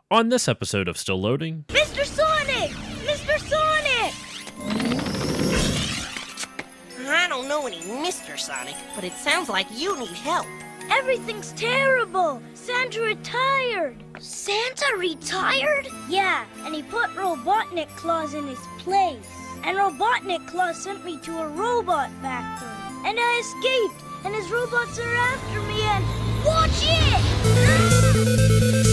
On this episode of Still Loading... Mr. Sonic! Mr. Sonic! I don't know any Mr. Sonic, but it sounds like you need help. Everything's terrible! Santa retired! Santa retired? Yeah, and he put Robotnik Claus in his place. And Robotnik Claus sent me to a robot factory. And I escaped, and his robots are after me, and... Watch it!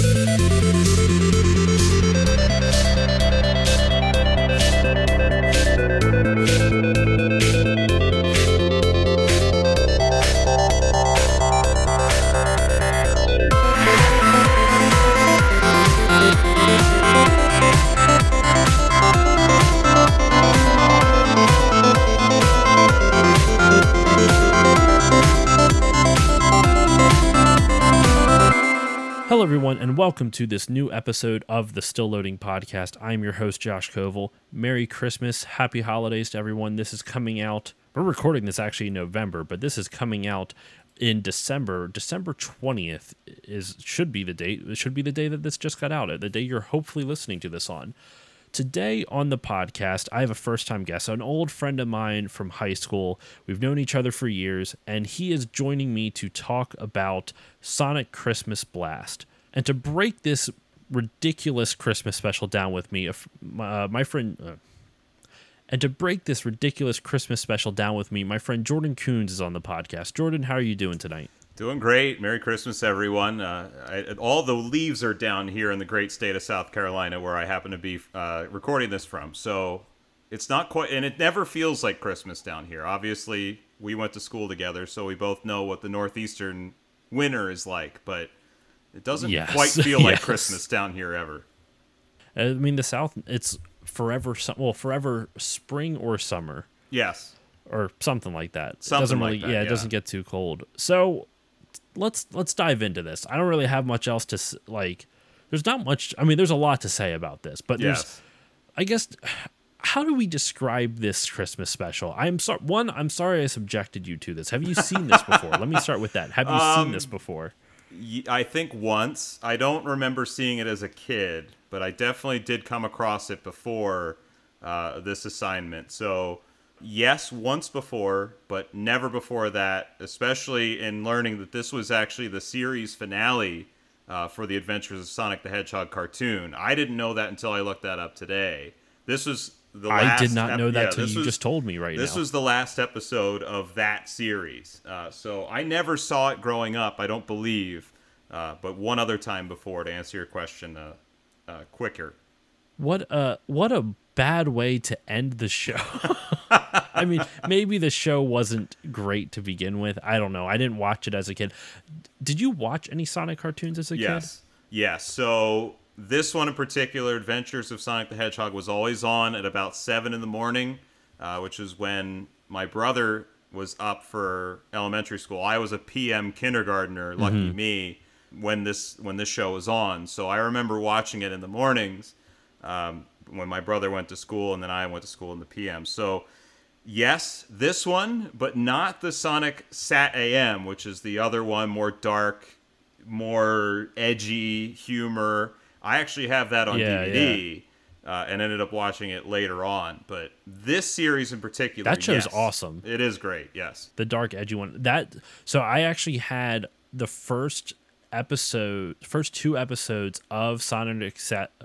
Hello, everyone, and welcome to this new episode of the Still Loading podcast. I'm your host, Josh Koval. Merry Christmas, Happy Holidays to everyone. This is coming out, we're recording this actually in November, but this is coming out in December. December 20th should be the date. It should be the day that this just got out, the day you're hopefully listening to this on. Today on the podcast, I have a first-time guest, an old friend of mine from high school. We've known each other for years, and he is joining me to talk about Sonic Christmas Blast. And to break this ridiculous Christmas special down with me, my friend Jordan Coons is on the podcast. Jordan, how are you doing tonight? Doing great. Merry Christmas, everyone. All the leaves are down here in the great state of South Carolina, where I happen to be recording this from. So it's not quite, and it never feels like Christmas down here. Obviously, we went to school together, so we both know what the northeastern winter is like, but it doesn't quite feel like Christmas down here ever. I mean, the South, it's forever spring or summer. Yes. Or something like that. It doesn't get too cold. So let's dive into this. I don't really have much else to like. There's not much. I mean, there's a lot to say about this, but there's. I guess. How do we describe this Christmas special? I'm sorry I subjected you to this. Have you seen this before? Let me start with that. Have you seen this before? I think once. I don't remember seeing it as a kid, but I definitely did come across it before this assignment. So. Yes, once before, but never before that, especially in learning that this was actually the series finale for the Adventures of Sonic the Hedgehog cartoon. I didn't know that until I looked that up today. This was the last... I did not know that until you just told me right now. This was the last episode of that series. So I never saw it growing up, I don't believe, but one other time before, to answer your question quicker. What a bad way to end the show. I mean, maybe the show wasn't great to begin with. I don't know. I didn't watch it as a kid. Did you watch any Sonic cartoons as a kid? Yes. So this one in particular, Adventures of Sonic the Hedgehog, was always on at about 7 in the morning, which is when my brother was up for elementary school. I was a PM kindergartner, lucky me, when this show was on. So I remember watching it in the mornings when my brother went to school, and then I went to school in the PM. So yes, this one, but not the Sonic Sat AM, which is the other one, more dark, more edgy humor. I actually have that on DVD and ended up watching it later on. But this series in particular, that show's awesome. It is great, yes. The dark, edgy one. So I actually had the first two episodes of Sonic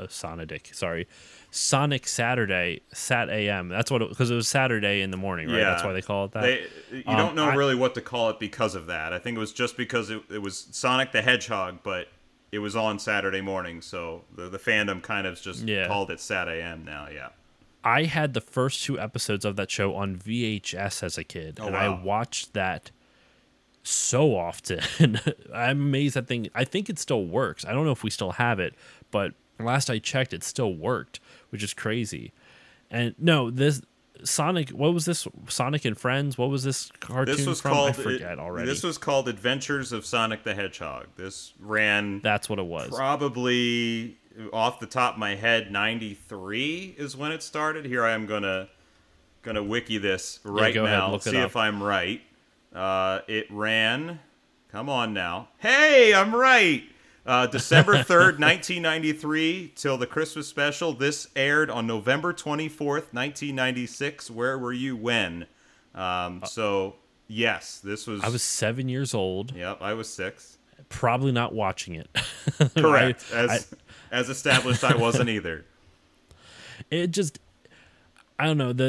Saturday, Sat AM. That's what because it was Saturday in the morning, right? Yeah. That's why they call it that. You don't know really what to call it because of that. I think it was just because it was Sonic the Hedgehog, but it was on Saturday morning, so the fandom kind of just called it Sat AM now, yeah. I had the first two episodes of that show on VHS as a kid, and I watched that so often. I'm amazed that thing. I think it still works. I don't know if we still have it, but last I checked, it still worked, which is crazy. And no, this Sonic. What was this? Sonic and Friends. What was this cartoon from? I forget already. This was called Adventures of Sonic the Hedgehog. This ran. That's what it was. Probably off the top of my head, 93 is when it started. Here I am gonna wiki this right now. See if I'm right. It ran. Come on now. Hey, I'm right. December 3rd, 1993, till the Christmas special. This aired on November 24th, 1996. Where were you when? So, yes, this was... I was 7 years old. Yep, I was 6. Probably not watching it. Correct. As established, I wasn't either. It just... I don't know.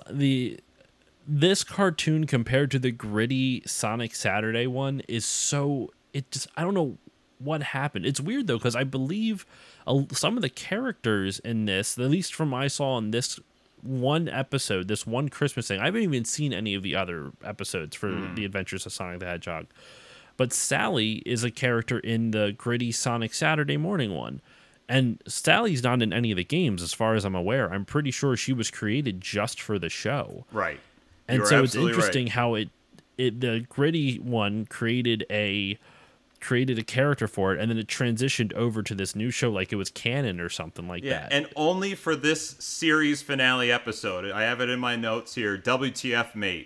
This cartoon compared to the gritty Sonic Saturday one is so... I don't know what happened. It's weird, though, because I believe some of the characters in this, at least from what I saw in this one episode, this one Christmas thing, I haven't even seen any of the other episodes for The Adventures of Sonic the Hedgehog. But Sally is a character in the gritty Sonic Saturday morning one. And Sally's not in any of the games, as far as I'm aware. I'm pretty sure she was created just for the show. Right. And so it's interesting how the gritty one created a character for it, and then it transitioned over to this new show like it was canon or something like that. And only for this series finale episode, I have it in my notes here, WTF mate.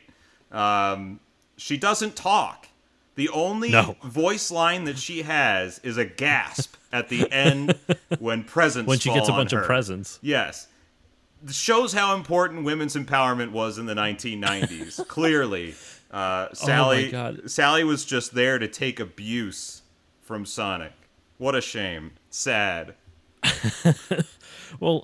She doesn't talk. The only voice line that she has is a gasp at the end when presents when she fall gets a on bunch her. of presents. Yes. This shows how important women's empowerment was in the 1990s. Clearly. Sally was just there to take abuse from Sonic. What a shame. Sad. Well,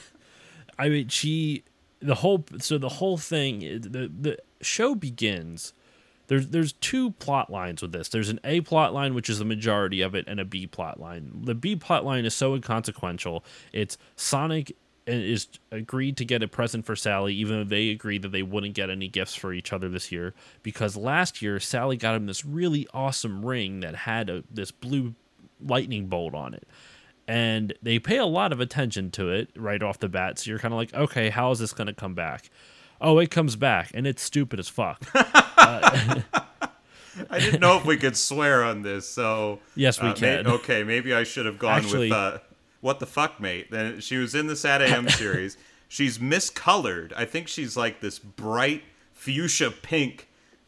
I mean, the whole thing, the show begins. There's two plot lines with this. There's an A plot line, which is the majority of it, and a B plot line. The B plot line is so inconsequential. It's Sonic is agreed to get a present for Sally, even though they agreed that they wouldn't get any gifts for each other this year, because last year Sally got him this really awesome ring that had this blue lightning bolt on it. And they pay a lot of attention to it right off the bat, so you're kind of like, okay, how is this going to come back? Oh, it comes back, and it's stupid as fuck. I didn't know if we could swear on this, so... Yes, we can. Maybe I should have gone with... What the fuck, mate? Then she was in the Sad AM series. She's miscolored. I think she's like this bright fuchsia pink.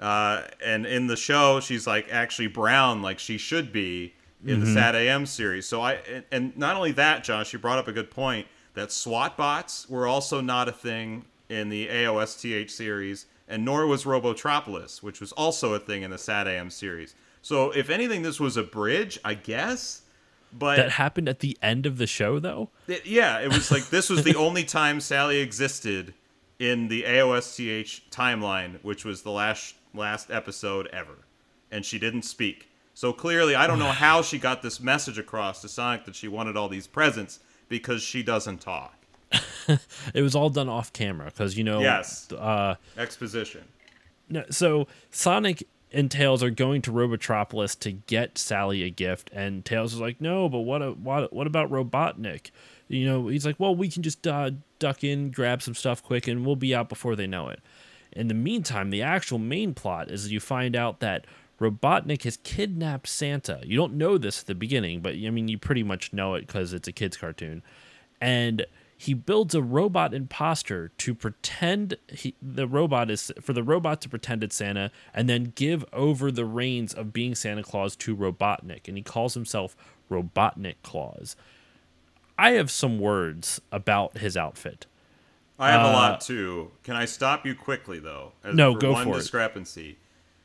And in the show, she's like actually brown, like she should be in the Sad AM series. So and not only that, Josh, you brought up a good point that SWAT bots were also not a thing in the AOSTH series, and nor was Robotropolis, which was also a thing in the Sad AM series. So if anything, this was a bridge, I guess. But that happened at the end of the show, though? It was like this was the only time Sally existed in the AOSTH timeline, which was the last episode ever. And she didn't speak. So clearly, I don't know how she got this message across to Sonic that she wanted all these presents, because she doesn't talk. It was all done off camera, because, Yes. Exposition. No, so Sonic and Tails are going to Robotropolis to get Sally a gift, and Tails is like, no, but what about Robotnik? He's like, well, we can just duck in, grab some stuff quick, and we'll be out before they know it. In the meantime, the actual main plot is you find out that Robotnik has kidnapped Santa. You don't know this at the beginning, but I mean, you pretty much know it because it's a kid's cartoon. And he builds a robot imposter to pretend the robot to pretend it's Santa, and then give over the reins of being Santa Claus to Robotnik, and he calls himself Robotnik Claus. I have some words about his outfit. I have a lot too. Can I stop you quickly though? Go for it. One discrepancy.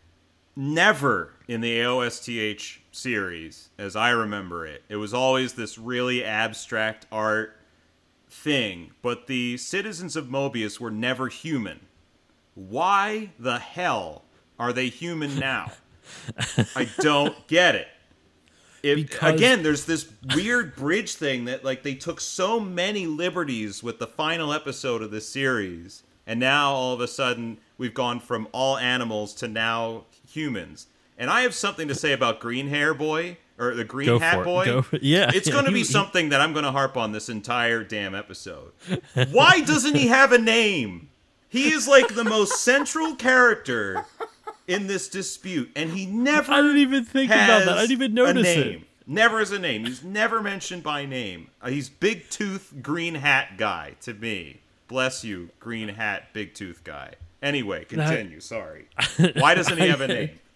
Never in the AOSTH series, as I remember it, it was always this really abstract art thing, but the citizens of Mobius were never human. Why the hell are they human now? I don't get it. Again, there's this weird bridge thing that like they took so many liberties with the final episode of this series, and now all of a sudden we've gone from all animals to now humans. And I have something to say about Green Hair Boy, or the Green Hat Boy. It's going to be something that I'm going to harp on this entire damn episode. Why doesn't he have a name? He is like the most central character in this dispute, and he never I didn't even think about that. I didn't even notice it. Never has a name. He's never mentioned by name. He's Big Tooth Green Hat Guy to me. Bless you, Green Hat Big Tooth Guy. Anyway, continue. Sorry. Why doesn't he have a name?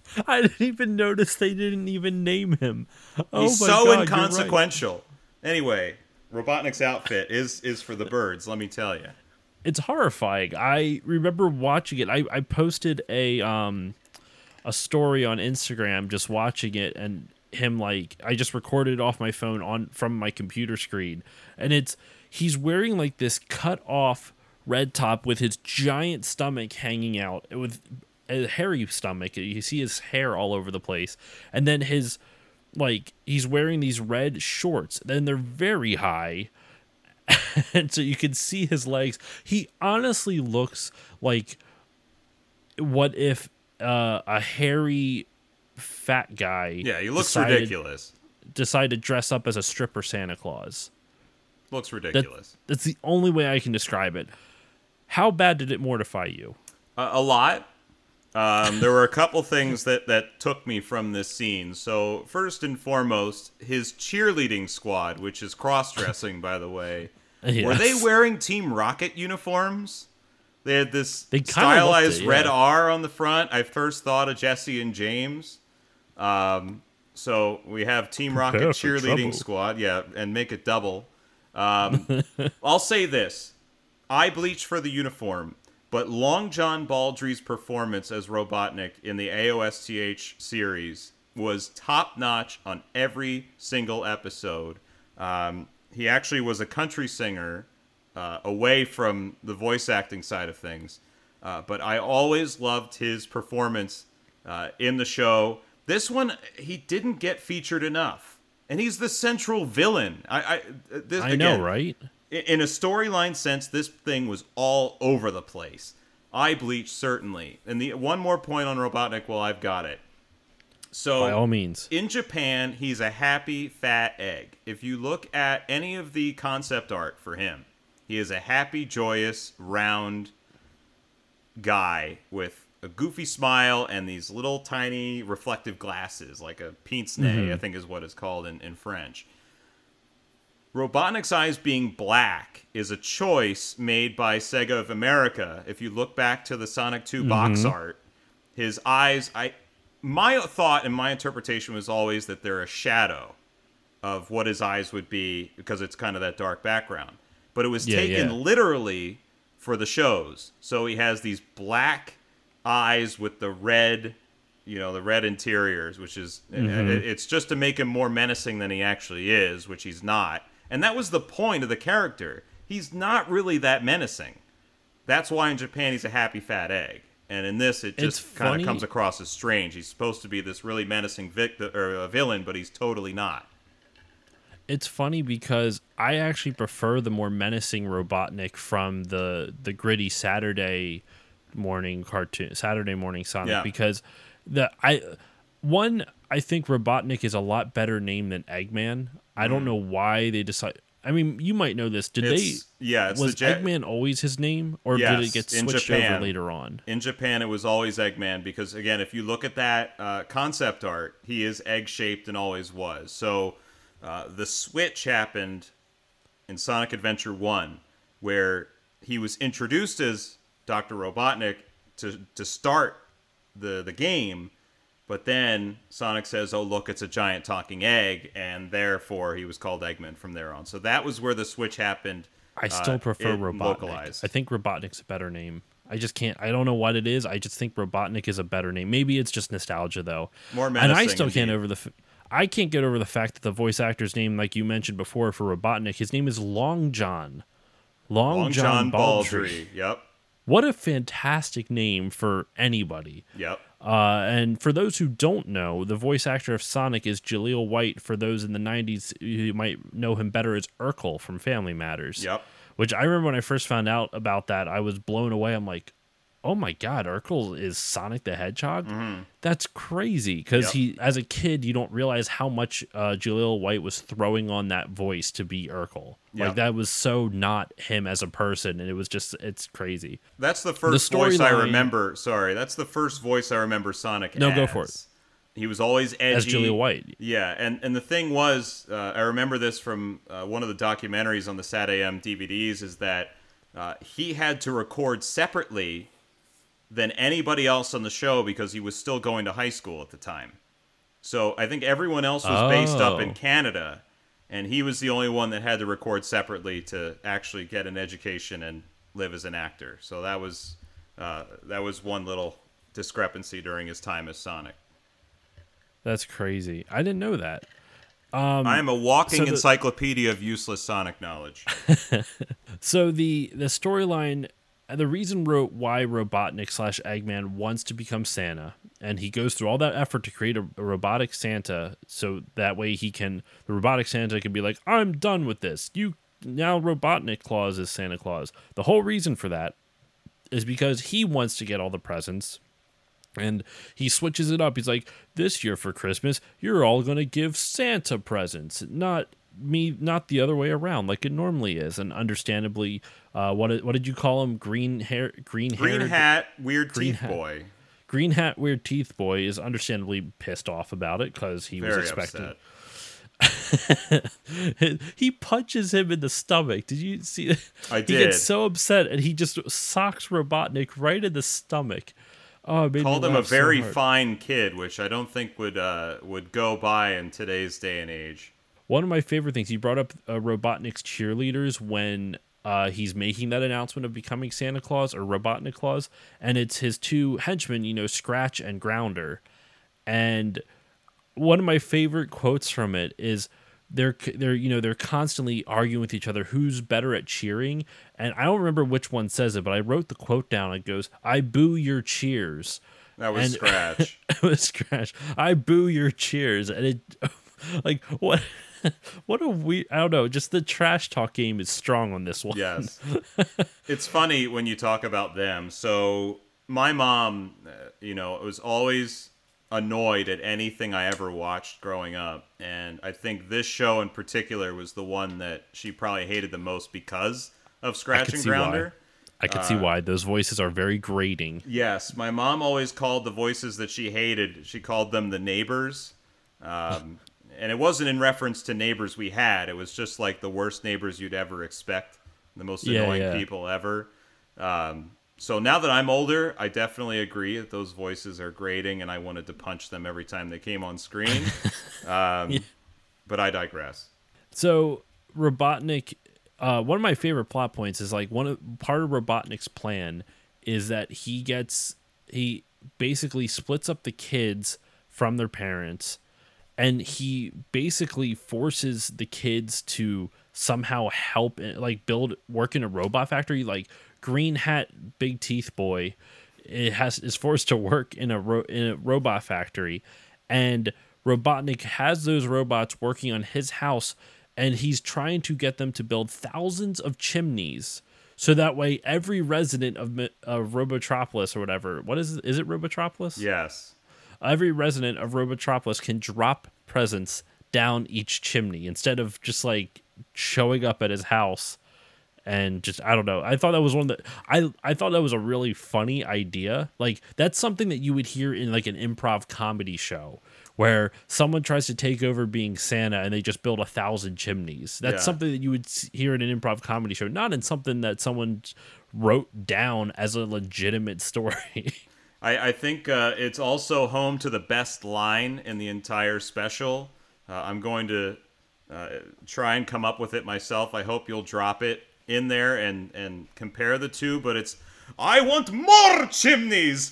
I didn't even notice they didn't even name him. Oh He's my so God, you're right. inconsequential. Anyway, Robotnik's outfit is for the birds, let me tell you. It's horrifying. I remember watching it. I posted a story on Instagram just watching it, and him, like, I just recorded it off my phone from my computer screen, and he's wearing like this cut off red top with his giant stomach hanging out, with a hairy stomach. You see his hair all over the place, and then he's wearing these red shorts, then they're very high. And so you can see his legs. He honestly looks like, what if a hairy fat guy Yeah, he looks ridiculous. Decided to dress up as a stripper Santa Claus. Looks ridiculous. That's the only way I can describe it. How bad did it mortify you? A lot. There were a couple things that took me from this scene. So first and foremost, his cheerleading squad, which is cross-dressing, by the way, Yes. were they wearing Team Rocket uniforms? They had this They kinda stylized looked it, red yeah. R on the front. I first thought of Jesse and James. So we have Team Rocket Prepare for cheerleading trouble. squad, yeah, and make it double. I'll say this. I bleached for the uniform, but Long John Baldry's performance as Robotnik in the AOSTH series was top-notch on every single episode. He actually was a country singer away from the voice acting side of things. But I always loved his performance in the show. This one, he didn't get featured enough. And he's the central villain. I Again, know, right? in a storyline sense, this thing was all over the place. I bleached, certainly. And one more point on Robotnik while I've got it. So, By all means. in Japan, he's a happy, fat egg. If you look at any of the concept art for him, he is a happy, joyous, round guy with a goofy smile and these little tiny reflective glasses, like a pince-nez, I think is what it's called in French. Robotnik's eyes being black is a choice made by Sega of America. If you look back to the Sonic 2 box art, his eyes, my thought and my interpretation was always that they're a shadow of what his eyes would be because it's kind of that dark background. But it was taken literally for the shows. So he has these black eyes with the red, the red interiors, which is, it's just to make him more menacing than he actually is, which he's not. And that was the point of the character. He's not really that menacing. That's why in Japan he's a happy fat egg. And in this, it just kind of comes across as strange. He's supposed to be this really menacing villain, but he's totally not. It's funny because I actually prefer the more menacing Robotnik from the gritty Saturday morning cartoon, Saturday morning Sonic, because I think Robotnik is a lot better name than Eggman. I don't know why they decided. I mean, you might know this. Was Eggman always his name, or did it get switched over later on? In Japan, it was always Eggman because, again, if you look at that concept art, he is egg-shaped and always was. So the switch happened in Sonic Adventure 1, where he was introduced as Dr. Robotnik to start the game, but then Sonic says, oh, look, it's a giant talking egg, and therefore he was called Eggman from there on. So that was where the switch happened. I still prefer Robotnik. Localized. I think Robotnik's a better name. I just can't. I don't know what it is. I just think Robotnik is a better name. Maybe it's just nostalgia, though. More menacing. And I still can't I can't get over the fact that the voice actor's name, like you mentioned before, for Robotnik, his name is Long John. Long John Baldry. Yep. What a fantastic name for anybody. Yep. And for those who don't know, the voice actor of Sonic is Jaleel White. For those in the 90s, you might know him better as Urkel from Family Matters. Yep. Which I remember when I first found out about that, I was blown away. I'm like, oh my God, Urkel is Sonic the Hedgehog? Mm-hmm. That's crazy. Because as a kid, you don't realize how much Jaleel White was throwing on that voice to be Urkel. Yep. Like, that was so not him as a person, and it was just, it's crazy. That's the first voice I remember. Sorry, that's the first voice I remember Sonic as. No, go for it. He was always edgy. As Jaleel White. Yeah, and the thing was, I remember this from one of the documentaries on the Sat AM DVDs, is that he had to record separately than anybody else on the show because he was still going to high school at the time. So I think everyone else was based up in Canada, and he was the only one that had to record separately to actually get an education and live as an actor. So that was one little discrepancy during his time as Sonic. That's crazy. I didn't know that. I am a walking encyclopedia of useless Sonic knowledge. So the storyline, the reason why Robotnik / Eggman wants to become Santa, and he goes through all that effort to create a robotic Santa, so that way the robotic Santa can be like, I'm done with this. Now Robotnik Claus is Santa Claus. The whole reason for that is because he wants to get all the presents. And he switches it up. He's like, this year for Christmas, you're all going to give Santa presents, not the other way around like it normally is. And understandably, what did you call him? Green hat, weird teeth boy. Green hat, weird teeth boy is understandably pissed off about it because he was expecting. He punches him in the stomach. Did you see? I did. He gets so upset and he just socks Robotnik right in the stomach. Oh, called him a very fine kid, which I don't think would go by in today's day and age. One of my favorite things, he brought up Robotnik's cheerleaders when he's making that announcement of becoming Santa Claus or Robotnik Claus, and it's his two henchmen, Scratch and Grounder. And one of my favorite quotes from it is they're constantly arguing with each other who's better at cheering, and I don't remember which one says it, but I wrote the quote down. It goes, "I boo your cheers." That was Scratch. It was Scratch. I boo your cheers, and it like what a weird. I don't know. Just the trash talk game is strong on this one. Yes, it's funny when you talk about them. So my mom, was always annoyed at anything I ever watched growing up, and I think this show in particular was the one that she probably hated the most because of Scratch and Grounder. I could see why. Those voices are very grating. Yes, my mom always called the voices that she hated, she called them the neighbors, and it wasn't in reference to neighbors we had. It was just like the worst neighbors you'd ever expect, the most annoying people ever. So now that I'm older, I definitely agree that those voices are grating, and I wanted to punch them every time they came on screen. But I digress. So Robotnik, one of my favorite plot points is like part of Robotnik's plan is that he basically splits up the kids from their parents, and he basically forces the kids to somehow help, like work in a robot factory, like. Green hat, big teeth boy, is forced to work in a robot factory, and Robotnik has those robots working on his house, and he's trying to get them to build thousands of chimneys, so that way every resident of Robotropolis or whatever, is it Robotropolis? Yes. Every resident of Robotropolis can drop presents down each chimney instead of just like showing up at his house. And just, I don't know. I thought that was I thought that was a really funny idea. Like, that's something that you would hear in like an improv comedy show where someone tries to take over being Santa and they just build 1,000 chimneys. That's something that you would hear in an improv comedy show, not in something that someone wrote down as a legitimate story. I think it's also home to the best line in the entire special. I'm going to try and come up with it myself. I hope you'll drop it in there and compare the two, but it's, I want more chimneys,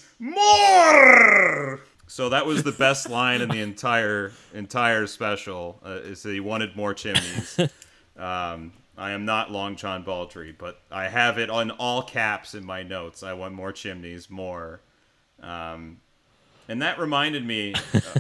more. So that was the best line in the entire special, is that he wanted more chimneys. I am not Long John Baldry, but I have it on all caps in my notes. I want more chimneys, more. And that reminded me,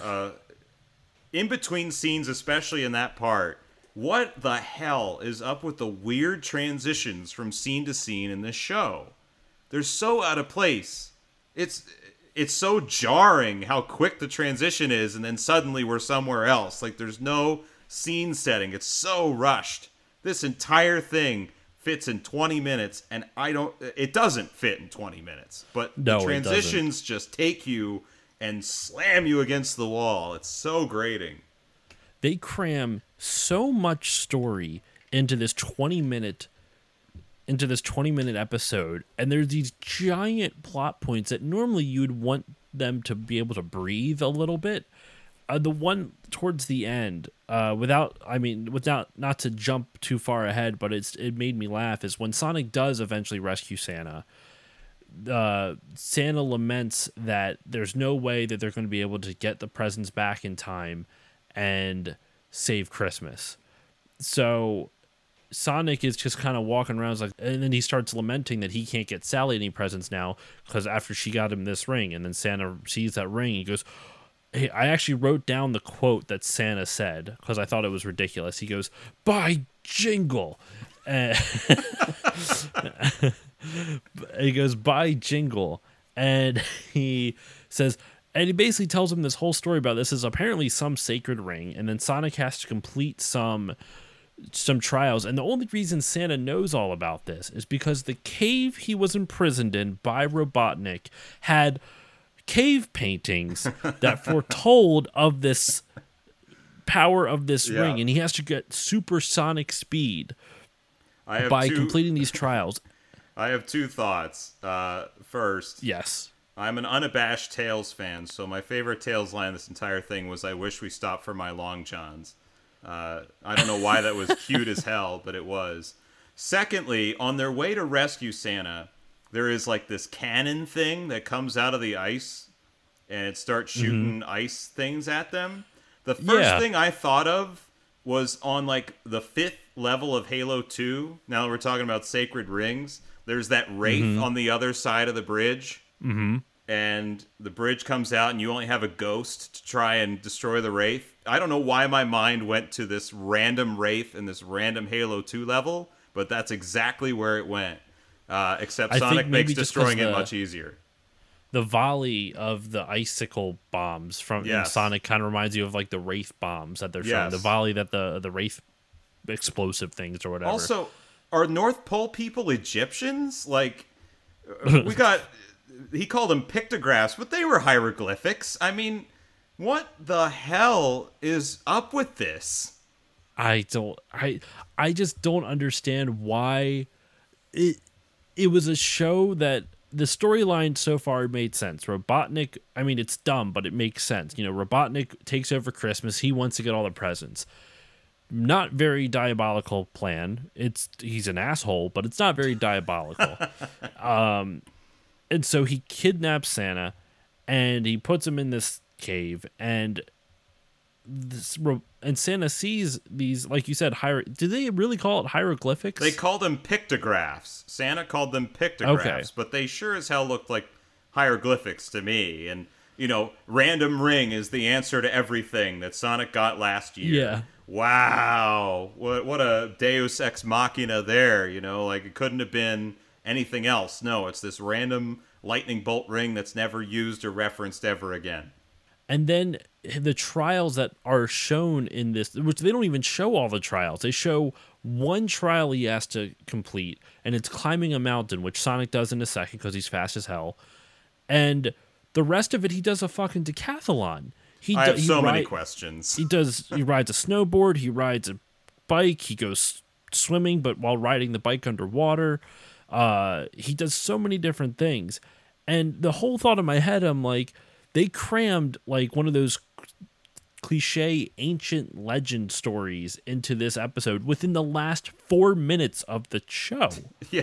in between scenes, especially in that part, what the hell is up with the weird transitions from scene to scene in this show? They're so out of place. It's so jarring how quick the transition is, and then suddenly we're somewhere else. Like, there's no scene setting. It's so rushed. This entire thing fits in 20 minutes, and it doesn't fit in 20 minutes. But the transitions just take you and slam you against the wall. It's so grating. They cram so much story into this 20-minute into this 20-minute episode, and there's these giant plot points that normally you'd want them to be able to breathe a little bit. The one towards the end, not to jump too far ahead, but it made me laugh, is when Sonic does eventually rescue Santa. Santa laments that there's no way that they're going to be able to get the presents back in time and save Christmas. So Sonic is just kind of walking around, and then he starts lamenting that he can't get Sally any presents now because after she got him this ring, and then Santa sees that ring, he goes, hey, I actually wrote down the quote that Santa said because I thought it was ridiculous. He goes, "By jingle." He goes, "By jingle." And he says, and he basically tells him this whole story about this is apparently some sacred ring, and then Sonic has to complete some trials. And the only reason Santa knows all about this is because the cave he was imprisoned in by Robotnik had cave paintings that foretold of this power of this ring, and he has to get supersonic speed by completing these trials. I have two thoughts. First, yes, I'm an unabashed Tails fan, so my favorite Tails line this entire thing was, "I wish we stopped for my long johns." I don't know why that was cute as hell, but it was. Secondly, on their way to rescue Santa, there is like this cannon thing that comes out of the ice, and it starts shooting ice things at them. The first thing I thought of was on like the 5th level of Halo 2. Now that we're talking about sacred rings, there's that wraith on the other side of the bridge. And the bridge comes out, and you only have a ghost to try and destroy the wraith. I don't know why my mind went to this random wraith in this random Halo 2 level, but that's exactly where it went. Except Sonic makes destroying it much easier. The volley of the icicle bombs from Sonic kind of reminds you of like the Wraith bombs that they're showing. The volley that the Wraith explosive things or whatever. Also, are North Pole people Egyptians? Like, he called them pictographs, but they were hieroglyphics. I mean, what the hell is up with this? I just don't understand why it was a show that the storyline so far made sense. Robotnik, I mean, it's dumb, but it makes sense. You know, Robotnik takes over Christmas. He wants to get all the presents. Not very diabolical plan. He's an asshole, but it's not very diabolical. And so he kidnaps Santa, and he puts him in this cave, and Santa sees these, like you said, do they really call it hieroglyphics? They call them pictographs. Santa called them pictographs, but they sure as hell looked like hieroglyphics to me. And, you know, random ring is the answer to everything that Sonic got last year. Yeah. Wow. What a deus ex machina there, you know? Like, it couldn't have been anything else. No, it's this random lightning bolt ring that's never used or referenced ever again. And then the trials that are shown in this, which they don't even show all the trials. They show one trial he has to complete, and it's climbing a mountain, which Sonic does in a second because he's fast as hell. And the rest of it, he does a fucking decathlon. I have so many questions. He rides a snowboard, he rides a bike, he goes swimming, but while riding the bike underwater. He does so many different things. And the whole thought in my head, I'm like, they crammed like one of those cliche ancient legend stories into this episode within the last 4 minutes of the show. Yeah.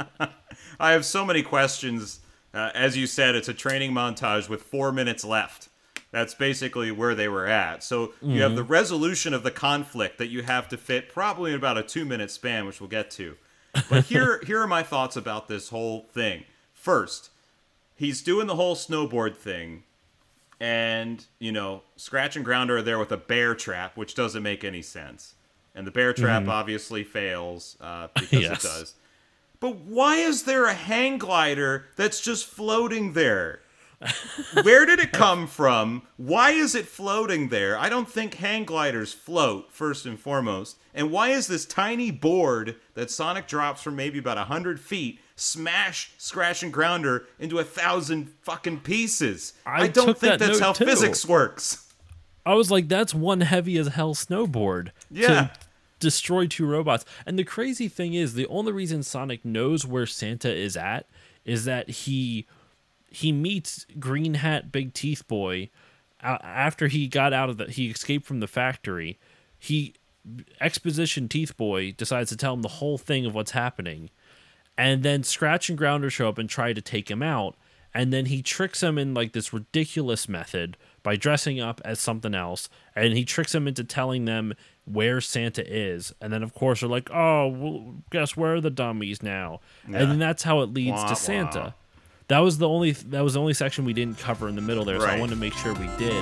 I have so many questions. As you said, it's a training montage with 4 minutes left. That's basically where they were at. So you have the resolution of the conflict that you have to fit probably in about a 2-minute span, which we'll get to. But here are my thoughts about this whole thing. First, he's doing the whole snowboard thing, and, you know, Scratch and Grounder are there with a bear trap, which doesn't make any sense. And the bear trap obviously fails because it does. But why is there a hang glider that's just floating there? Where did it come from? Why is it floating there? I don't think hang gliders float, first and foremost. And why is this tiny board that Sonic drops from maybe about 100 feet smash Scratch and Grounder into 1,000 fucking pieces? I don't think that's how physics works. I was like, that's one heavy as hell snowboard. Yeah. destroy 2 robots. And the crazy thing is, the only reason Sonic knows where Santa is at is that he meets Green Hat Big Teeth Boy after he escaped from the factory. Exposition Teeth Boy decides to tell him the whole thing of what's happening, and then Scratch and Grounder show up and try to take him out, and then he tricks him in like this ridiculous method by dressing up as something else, and he tricks him into telling them where Santa is, and then of course they're like, oh, well, guess where the dummies now, and then that's how it leads to Santa. That was the only section we didn't cover in the middle there, so I wanted to make sure we did.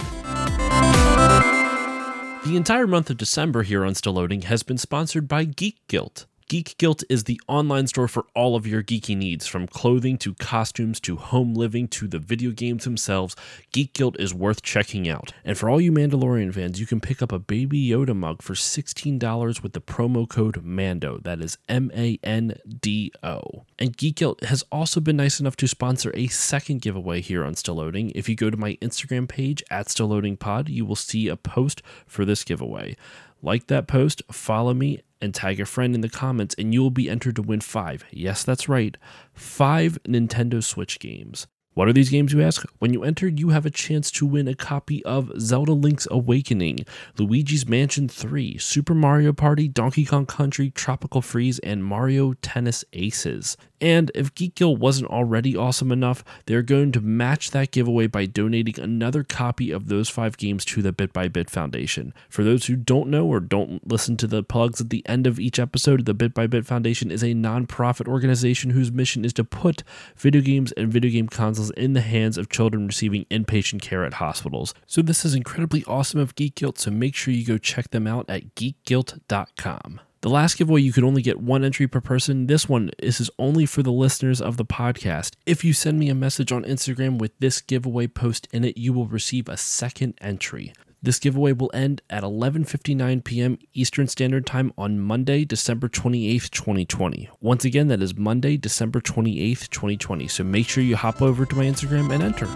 The entire month of December here on Still Loading has been sponsored by Geek Guilt. Geek Guilt is the online store for all of your geeky needs, from clothing to costumes to home living to the video games themselves. Geek Guilt is worth checking out. And for all you Mandalorian fans, you can pick up a Baby Yoda mug for $16 with the promo code MANDO. That is MANDO. And Geek Guilt has also been nice enough to sponsor a second giveaway here on Still Loading. If you go to my Instagram page at Still Loading Pod, you will see a post for this giveaway. Like that post, follow me, and tag a friend in the comments, and you will be entered to win 5. Yes, that's right, 5 Nintendo Switch games. What are these games, you ask? When you enter, you have a chance to win a copy of Zelda Link's Awakening, Luigi's Mansion 3, Super Mario Party, Donkey Kong Country, Tropical Freeze, and Mario Tennis Aces. And if Geek Guild wasn't already awesome enough, they're going to match that giveaway by donating another copy of those 5 games to the Bit by Bit Foundation. For those who don't know or don't listen to the plugs at the end of each episode, the Bit by Bit Foundation is a non-profit organization whose mission is to put video games and video game consoles in the hands of children receiving inpatient care at hospitals. So this is incredibly awesome of Geek Guilt, so make sure you go check them out at geekguilt.com. The last giveaway, you could only get 1 entry per person. This is only for the listeners of the podcast. If you send me a message on Instagram with this giveaway post in it, you will receive a second entry. This giveaway will end at 11:59 p.m. Eastern Standard Time on Monday, December 28th, 2020. Once again, that is Monday, December 28th, 2020. So make sure you hop over to my Instagram and enter.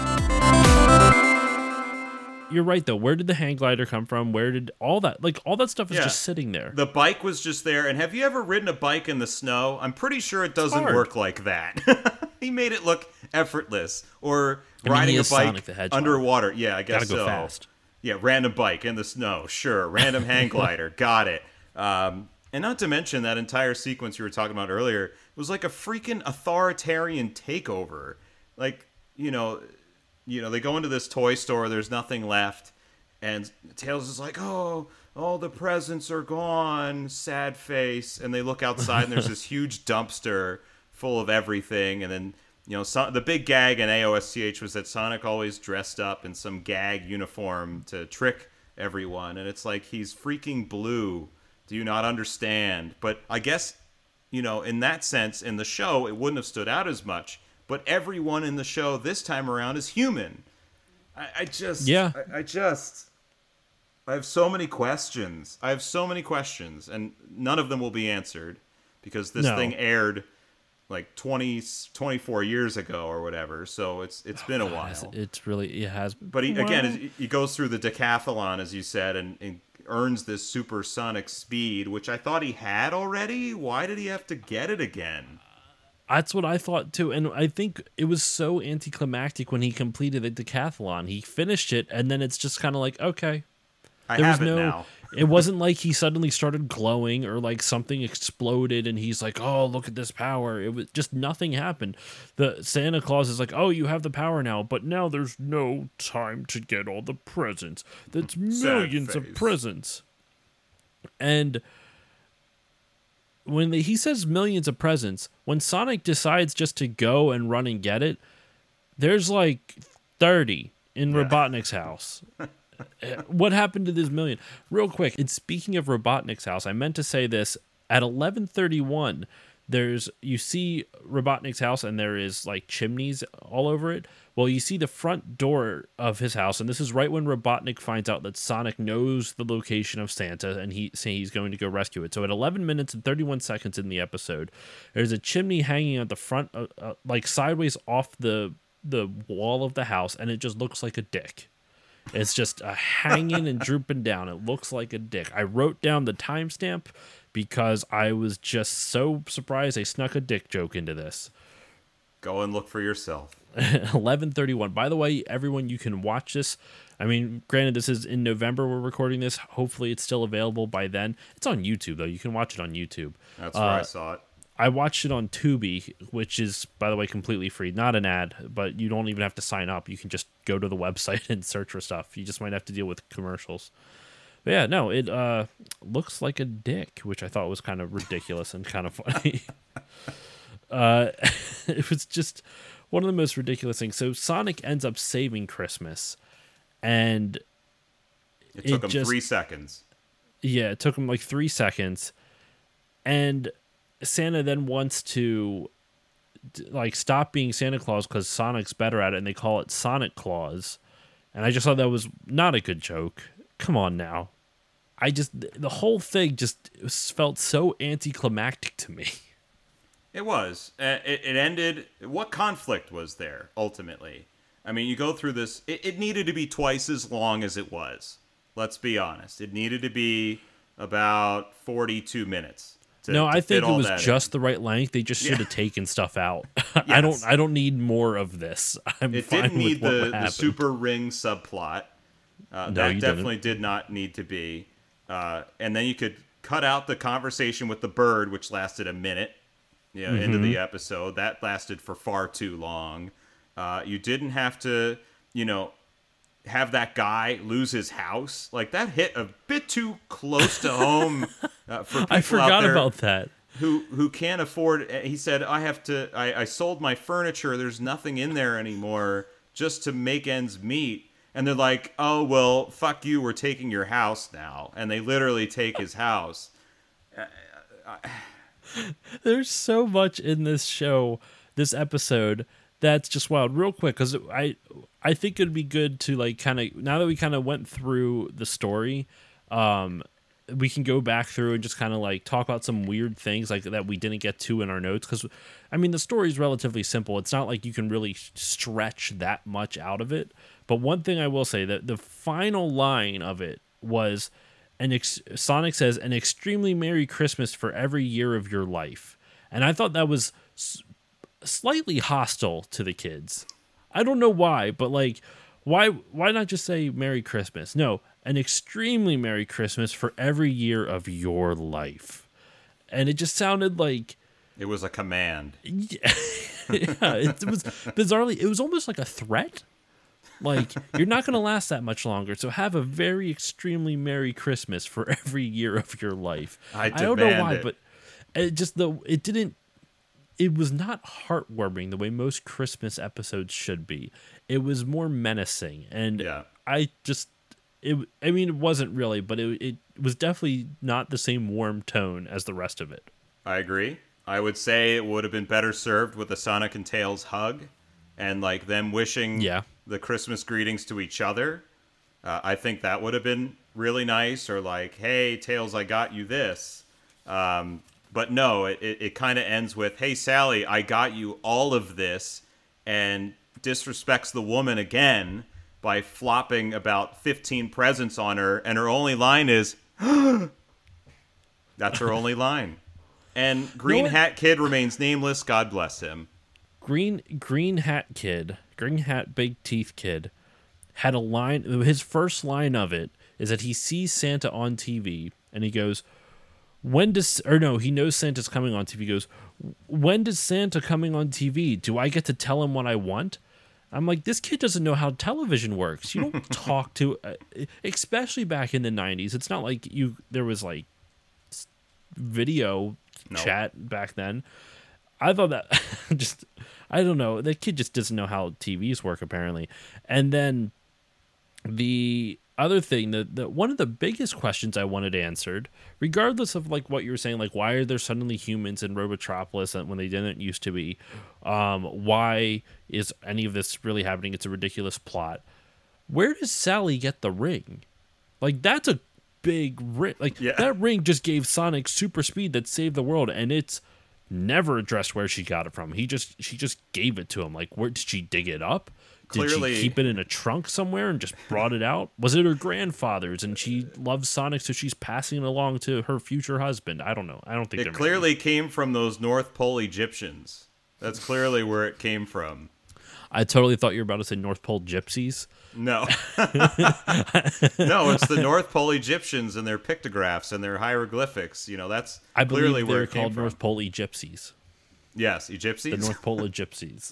You're right, though. Where did the hang glider come from? Where did all that stuff is just sitting there. The bike was just there. And have you ever ridden a bike in the snow? I'm pretty sure it doesn't work like that. He made it look effortless. Or riding a bike underwater. Yeah, I guess so. Gotta go fast. Yeah, random bike in the snow. Sure. Random hang glider. Got it. And not to mention that entire sequence you were talking about earlier, it was like a freaking authoritarian takeover. Like, you know, they go into this toy store, there's nothing left, and Tails is like, oh, all the presents are gone, sad face, and they look outside, and there's this huge dumpster full of everything, and then, the big gag in AOSCH was that Sonic always dressed up in some gag uniform to trick everyone, and it's like, he's freaking blue, do you not understand? But I guess, in that sense, in the show, it wouldn't have stood out as much. But everyone in the show this time around is human. I have so many questions. And none of them will be answered because this thing aired like 24 years ago or whatever. So it's been a while. It has. But he goes through the decathlon, as you said, and earns this supersonic speed, which I thought he had already. Why did he have to get it again? That's what I thought too, and I think it was so anticlimactic when he completed the decathlon. He finished it, and then it's just kind of like, okay. I have it now. It wasn't like he suddenly started glowing or like something exploded and he's like, oh, look at this power. It was just nothing happened. The Santa Claus is like, oh, you have the power now, but now there's no time to get all the presents. That's millions of presents. And when he says millions of presents, when Sonic decides just to go and run and get it, there's like 30 in Robotnik's house. What happened to this million? Real quick, and speaking of Robotnik's house, I meant to say this. At 11:31, you see Robotnik's house and there is like chimneys all over it. Well, you see the front door of his house, and this is right when Robotnik finds out that Sonic knows the location of Santa, and he's going to go rescue it. So at 11 minutes and 31 seconds in the episode, there's a chimney hanging at the front, like sideways off the wall of the house, and it just looks like a dick. It's just hanging and drooping down. It looks like a dick. I wrote down the timestamp because I was just so surprised they snuck a dick joke into this. Go and look for yourself. 11:31. By the way, everyone, you can watch this. I mean, granted, this is in November we're recording this. Hopefully it's still available by then. It's on YouTube, though. You can watch it on YouTube. That's where I saw it. I watched it on Tubi, which is, by the way, completely free. Not an ad, but you don't even have to sign up. You can just go to the website and search for stuff. You just might have to deal with commercials. But yeah, no, it looks like a dick, which I thought was kind of ridiculous and kind of funny. It was just one of the most ridiculous things. So Sonic ends up saving Christmas, and it took him 3 seconds. Yeah, it took him like 3 seconds, and Santa then wants to like stop being Santa Claus because Sonic's better at it, and they call it Sonic Claus. And I just thought that was not a good joke. Come on now. The whole thing just felt so anticlimactic to me. It was. It ended. What conflict was there ultimately? I mean, you go through this. It needed to be twice as long as it was. Let's be honest. It needed to be about 42 minutes. I think it was just the right length. They just should have taken stuff out. Yes. I don't need more of this. It didn't need the super ring subplot. That definitely did not need to be. And then you could cut out the conversation with the bird, which lasted a minute. Into the episode. That lasted for far too long. You didn't have to, have that guy lose his house. Like, that hit a bit too close to home for people I forgot out there about that. Who can't afford. He said, I sold my furniture. There's nothing in there anymore just to make ends meet. And they're like, oh, well, fuck you. We're taking your house now. And they literally take his house. There's so much in this show, this episode, that's just wild. Real quick, because I think it'd be good to like kind of, now that we kind of went through the story, we can go back through and just kind of like talk about some weird things like that we didn't get to in our notes. Because I mean, the story is relatively simple. It's not like you can really stretch that much out of it. But one thing I will say, that the final line of it was, Sonic says, "An extremely Merry Christmas for every year of your life." And I thought that was slightly hostile to the kids. I don't know why, but like, why not just say Merry Christmas? No, an extremely Merry Christmas for every year of your life. And it just sounded like it was a command. Yeah, it was bizarrely. It was almost like a threat. Like, you're not going to last that much longer, so have a very extremely Merry Christmas for every year of your life. I don't know why, but it was not heartwarming the way most Christmas episodes should be. It was more menacing, and it wasn't really, but it was definitely not the same warm tone as the rest of it. I agree. I would say it would have been better served with a Sonic and Tails hug, and like them wishing the Christmas greetings to each other. I think that would have been really nice, or like, hey, Tails, I got you this. But no, it kind of ends with, hey, Sally, I got you all of this, and disrespects the woman again by flopping about 15 presents on her, and her only line is, that's her only line. And Green Hat Kid remains nameless. God bless him. Green Hat Big Teeth Kid had a line. His first line of it is that he sees Santa on TV, and he goes, he knows Santa's coming on TV. He goes, when does Santa coming on TV? Do I get to tell him what I want? I'm like, this kid doesn't know how television works. You don't talk to, especially back in the 90s. It's not like there was like video chat back then. I thought that I don't know. The kid just doesn't know how TVs work, apparently. And then the other thing, that one of the biggest questions I wanted answered, regardless of like what you were saying, like why are there suddenly humans in Robotropolis when they didn't used to be? Why is any of this really happening? It's a ridiculous plot. Where does Sally get the ring? Like, that's a big ring. Like, that ring just gave Sonic super speed that saved the world, and it's never addressed where she got it from. She just gave it to him. Like, where did she dig it up? clearly Did she keep it in a trunk somewhere and just brought it out? Was it her grandfather's and she loves Sonic, so she's passing it along to her future husband? I don't know. I don't think it clearly came from those North Pole Egyptians. That's clearly where it came from. I totally thought you were about to say North Pole gypsies. No. No, it's the North Pole Egyptians and their pictographs and their hieroglyphics. You know, that's clearly where it came called from. North Pole gypsies. Yes, Egyptians. The North Pole gypsies.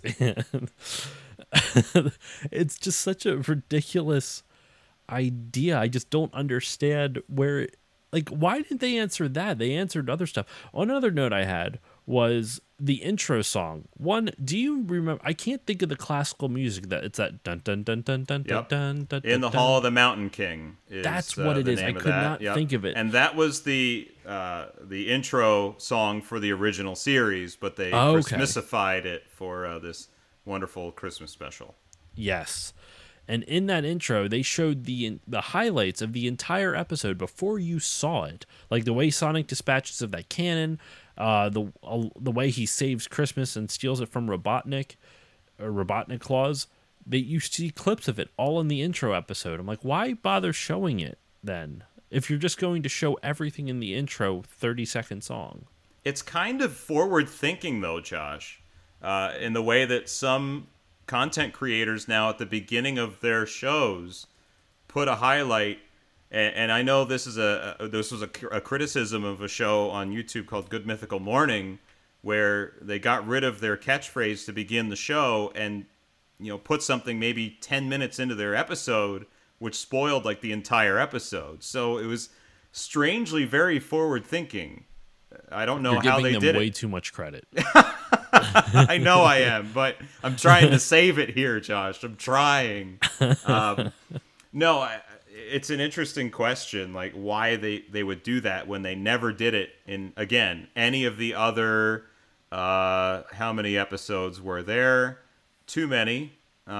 It's just such a ridiculous idea. I just don't understand where, like, why didn't they answer that? They answered other stuff. Another note I had was the intro song. One, do you remember? I can't think of the classical music that it's that dun dun dun dun dun Yep. dun dun. In the dun. Hall of the Mountain King. That's what it is. I could not think of it. And that was the intro song for the original series, but they Okay. Christmasified it for this wonderful Christmas special. Yes. And in that intro, they showed the highlights of the entire episode before you saw it, like the way Sonic dispatches of that cannon, the way he saves Christmas and steals it from Robotnik Claus. You see clips of it all in the intro episode. I'm like, why bother showing it then if you're just going to show everything in the intro 30-second song? It's kind of forward thinking, though, Josh, in the way that some content creators now at the beginning of their shows put a highlight. And I know this was a criticism of a show on YouTube called Good Mythical Morning, where they got rid of their catchphrase to begin the show and, you know, put something maybe 10 minutes into their episode, which spoiled like the entire episode. So it was strangely very forward thinking. I don't know how they did it. You're giving them way too much credit. I know I am, but I'm trying to save it here, Josh. I'm trying. No, it's an interesting question, like why they would do that when they never did it in, again, any of the other, how many episodes were there? Too many.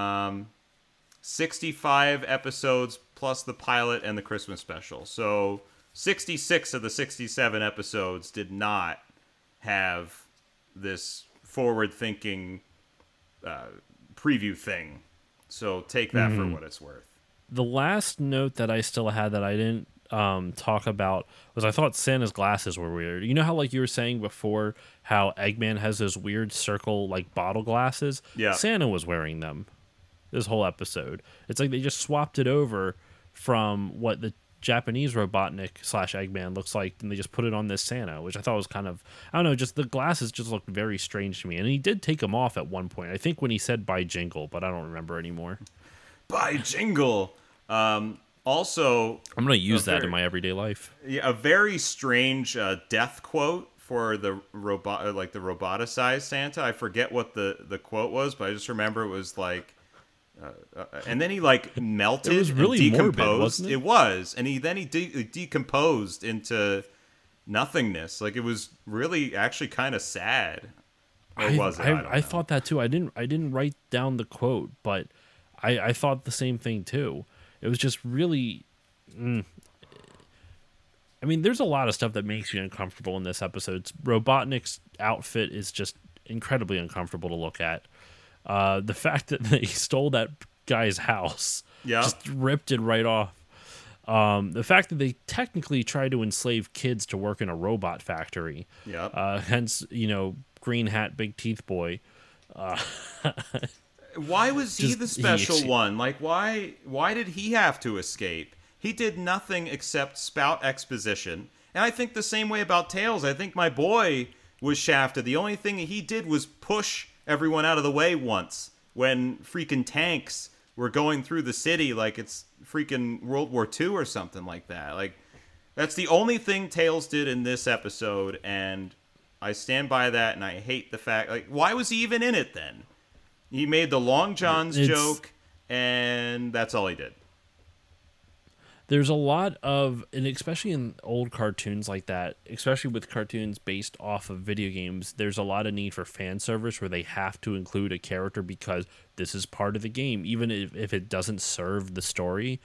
65 episodes plus the pilot and the Christmas special. So 66 of the 67 episodes did not have this forward-thinking preview thing. So take that for what it's worth. The last note that I still had that I didn't talk about was I thought Santa's glasses were weird. You know how, like you were saying before, how Eggman has those weird circle, like, bottle glasses? Yeah. Santa was wearing them this whole episode. It's like they just swapped it over from what the Japanese Robotnik / Eggman looks like, and they just put it on this Santa, which I thought was kind of, I don't know, just the glasses just looked very strange to me. And he did take them off at one point, I think when he said "Bye Jingle," but I don't remember anymore. Bye Jingle. Also, I'm going to use that in my everyday life. Yeah, a very strange death quote for the robot, like the roboticized Santa. I forget what the quote was, but I just remember it was like, and then he like melted. It was really and decomposed. morbid, wasn't it? It was, and he decomposed into nothingness. Like it was really actually kind of sad. Or was it? I don't know. I thought that too. I didn't write down the quote, but I thought the same thing too. It was just really. I mean, there's a lot of stuff that makes you uncomfortable in this episode. Robotnik's outfit is just incredibly uncomfortable to look at. The fact that they stole that guy's house, just ripped it right off. The fact that they technically tried to enslave kids to work in a robot factory. Hence, green hat, big teeth boy. Why was he the special one? Like, why did he have to escape? He did nothing except spout exposition. And I think the same way about Tails. I think my boy was shafted. The only thing he did was push everyone out of the way once when freaking tanks were going through the city like it's freaking World War II or something like that. Like, that's the only thing Tails did in this episode, and I stand by that, and I hate the fact, like, why was he even in it then? He made the Long John's joke, and that's all he did. There's a lot of, and especially in old cartoons like that, especially with cartoons based off of video games, there's a lot of need for fan service where they have to include a character because this is part of the game, even if it doesn't serve the story.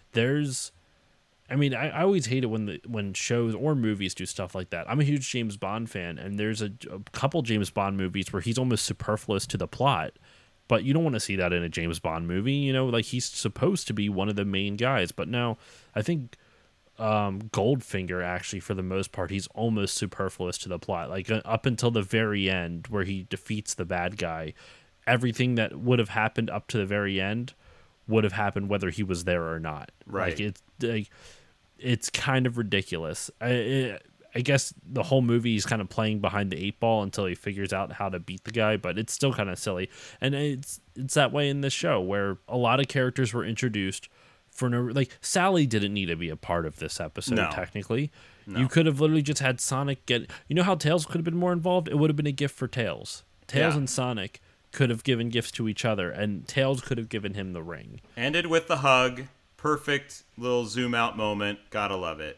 I always hate it when shows or movies do stuff like that. I'm a huge James Bond fan, and there's a couple James Bond movies where he's almost superfluous to the plot, But you don't want to see that in a James Bond movie. You know, like he's supposed to be one of the main guys. But now I think Goldfinger, actually, for the most part, he's almost superfluous to the plot. Like up until the very end where he defeats the bad guy, everything that would have happened up to the very end would have happened whether he was there or not. Right. It's kind of ridiculous. I guess the whole movie is kind of playing behind the 8 ball until he figures out how to beat the guy, but it's still kind of silly. And it's that way in this show where a lot of characters were introduced for no, like Sally didn't need to be a part of this episode. No. Technically, No. you could have literally just had Sonic get. You know how Tails could have been more involved? It would have been a gift for Tails. Tails Yeah. and Sonic could have given gifts to each other, and Tails could have given him the ring. Ended with the hug. Perfect little zoom out moment. Gotta love it.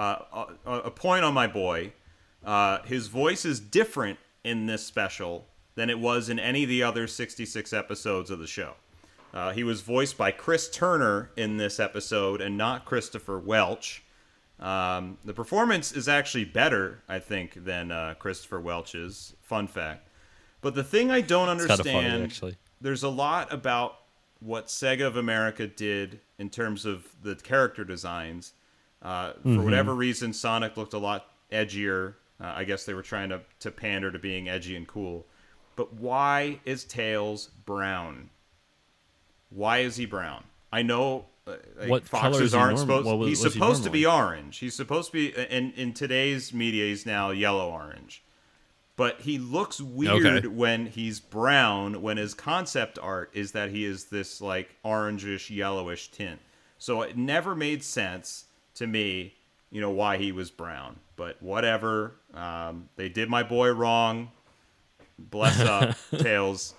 A point on my boy. His voice is different in this special than it was in any of the other 66 episodes of the show. He was voiced by Chris Turner in this episode and not Christopher Welch. The performance is actually better, I think, than Christopher Welch's. Fun fact. But the thing I don't It's kind of understand, funny, actually. there's a lot about what Sega of America did in terms of the character designs. For whatever reason, Sonic looked a lot edgier. I guess they were trying to pander to being edgy and cool. But why is Tails brown? Why is he brown? I know What color foxes is he aren't norm- supposed. what was- He's was he supposed to be normally? orange. He's supposed to be in today's media. He's now yellow orange. But he looks weird Okay. when he's brown. When his concept art is that he is this like orangish, yellowish tint. So it never made sense to me, why he was brown. But whatever. They did my boy wrong. Bless up, Tails.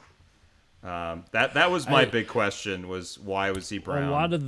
That was my big question, was why was he brown? A lot of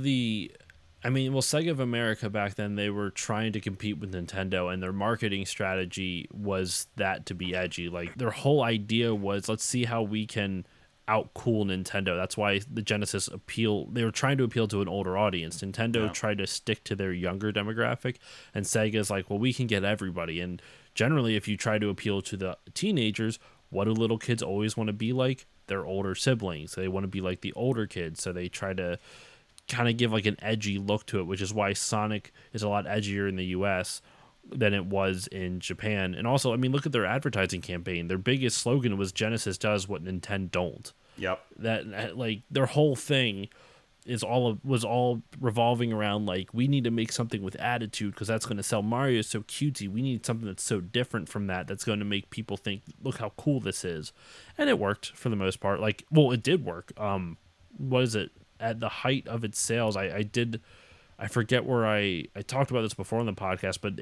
Sega of America back then, they were trying to compete with Nintendo, and their marketing strategy was that to be edgy. Like, their whole idea was, let's see how we can outcool Nintendo. That's why the Genesis they were trying to appeal to an older audience. Nintendo tried to stick to their younger demographic, and Sega's like, well, we can get everybody. And generally, if you try to appeal to the teenagers, what do little kids always want to be like? Their older siblings. They want to be like the older kids, so they try to kind of give like an edgy look to it, which is why Sonic is a lot edgier in the US than it was in Japan. And also, look at their advertising campaign. Their biggest slogan was Genesis does what Nintendo don't. Yep. That like their whole thing was all revolving around like, we need to make something with attitude because that's going to sell. Mario is so cutesy. We need something that's so different from that's going to make people think, look how cool this is. And it worked for the most part. Like, well, it did work. What is it? At the height of its sales, I forget where I talked about this before on the podcast, but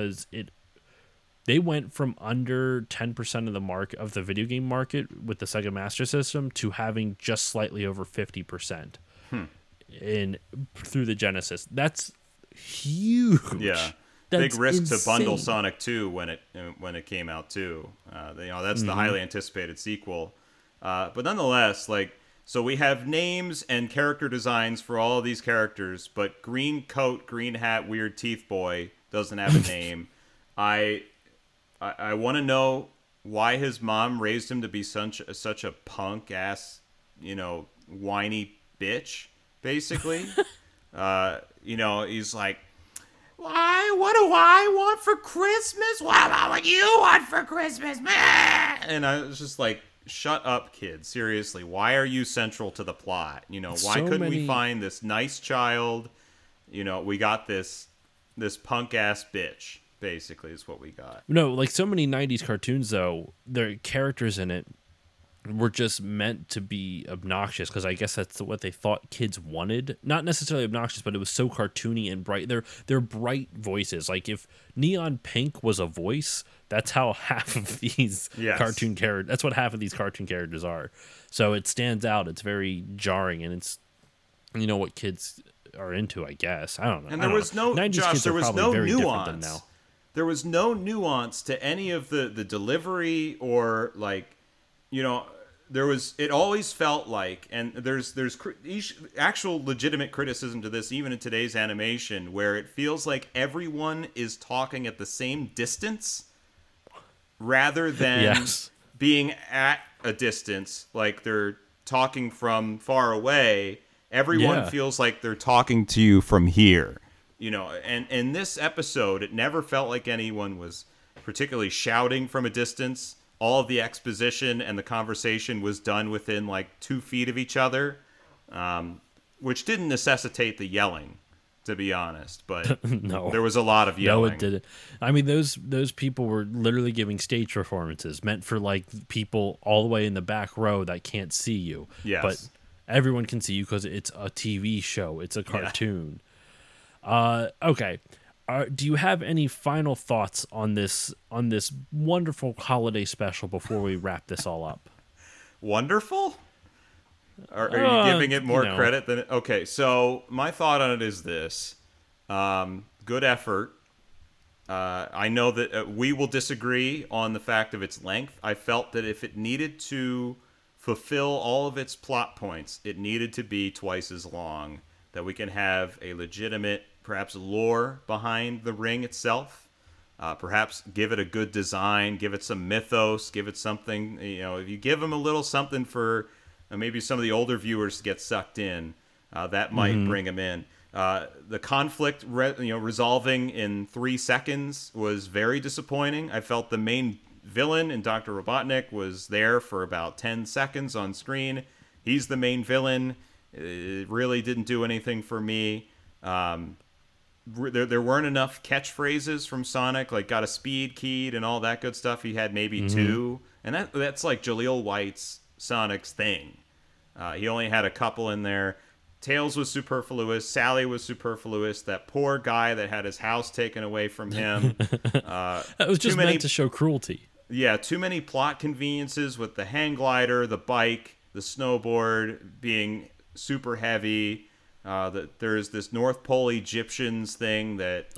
they went from under 10% of the market of the video game market with the Sega Master System to having just slightly over 50% through the Genesis. That's huge. Yeah. That's big risk insane. to bundle Sonic 2 when it came out too. That's the highly anticipated sequel. But nonetheless, so we have names and character designs for all of these characters, but green coat, green hat, weird teeth boy doesn't have a name. I want to know why his mom raised him to be such a punk ass, whiny bitch, basically. He's like, why? What do I want for Christmas? What would you want for Christmas, man? And I was just like, shut up, kid. Seriously, why are you central to the plot? Why couldn't we find this nice child? We got this punk ass bitch, basically, is what we got. No, like so many 90s cartoons, though, their characters in it were just meant to be obnoxious because I guess that's what they thought kids wanted. Not necessarily obnoxious, but it was so cartoony and bright. They're bright voices. Like if Neon Pink was a voice, that's how half of these cartoon characters. That's what half of these cartoon characters are. So it stands out. It's very jarring, and it's what kids are into, I guess. I don't know. And there was no 90s Josh. kids There are was probably no very different nuance. than now. There was no nuance to any of the delivery or it always felt like, and there's actual legitimate criticism to this even in today's animation, where it feels like everyone is talking at the same distance rather than being at a distance, like they're talking from far away, everyone Yeah. feels like they're talking to you from here. You know, and in this episode, it never felt like anyone was particularly shouting from a distance. All of the exposition and the conversation was done within like 2 feet of each other, which didn't necessitate the yelling, to be honest. But No. there was a lot of No, yelling. it didn't. I mean, those people were literally giving stage performances meant for like people all the way in the back row that can't see you. Yes. But everyone can see you because it's a TV show. It's a cartoon. Okay. Do you have any final thoughts on this wonderful holiday special before we wrap this all up? Wonderful? Are you giving it more you know. credit than... Okay, so my thought on it is this. Good effort. I know that we will disagree on the fact of its length. I felt that if it needed to fulfill all of its plot points, it needed to be twice as long, that we can have a legitimate, perhaps lore behind the ring itself. Perhaps give it a good design, give it some mythos, give it something, you know, if you give them a little something for maybe some of the older viewers to get sucked in, that might bring them in. The conflict, resolving in 3 seconds was very disappointing. I felt the main villain in Dr. Robotnik was there for about 10 seconds on screen. He's the main villain. It really didn't do anything for me. There weren't enough catchphrases from Sonic, like got a speed keyed and all that good stuff. He had maybe 2, and that's like Jaleel White's Sonic's thing. He only had a couple in there. Tails was superfluous. Sally was superfluous. That poor guy that had his house taken away from him. It was just meant to show cruelty. Yeah, too many plot conveniences with the hang glider, the bike, the snowboard being super heavy. That there's this North Pole Egyptians thing that